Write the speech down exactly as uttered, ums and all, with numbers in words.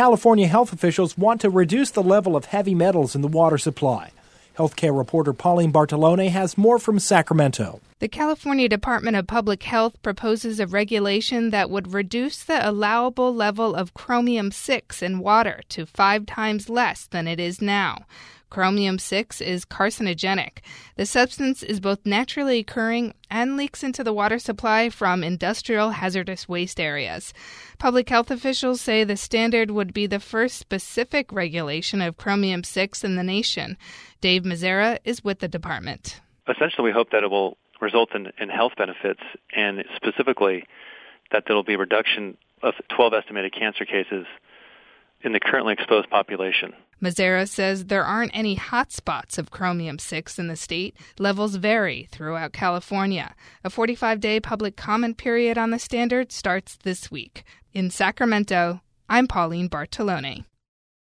California health officials want to reduce the level of heavy metals in the water supply. Healthcare reporter Pauline Bartolone has more from Sacramento. The California Department of Public Health proposes a regulation that would reduce the allowable level of chromium six in water to five times less than it is now. Chromium six is carcinogenic. The substance is both naturally occurring and leaks into the water supply from industrial hazardous waste areas. Public health officials say the standard would be the first specific regulation of chromium six in the nation. Dave Mazzara is with the department. Essentially, we hope that it will result in, in health benefits, and specifically that there will be a reduction of twelve estimated cancer cases in the currently exposed population. Mazzara says there aren't any hot spots of chromium six in the state. Levels vary throughout California. A forty-five day public comment period on the standard starts this week. In Sacramento, I'm Pauline Bartolone.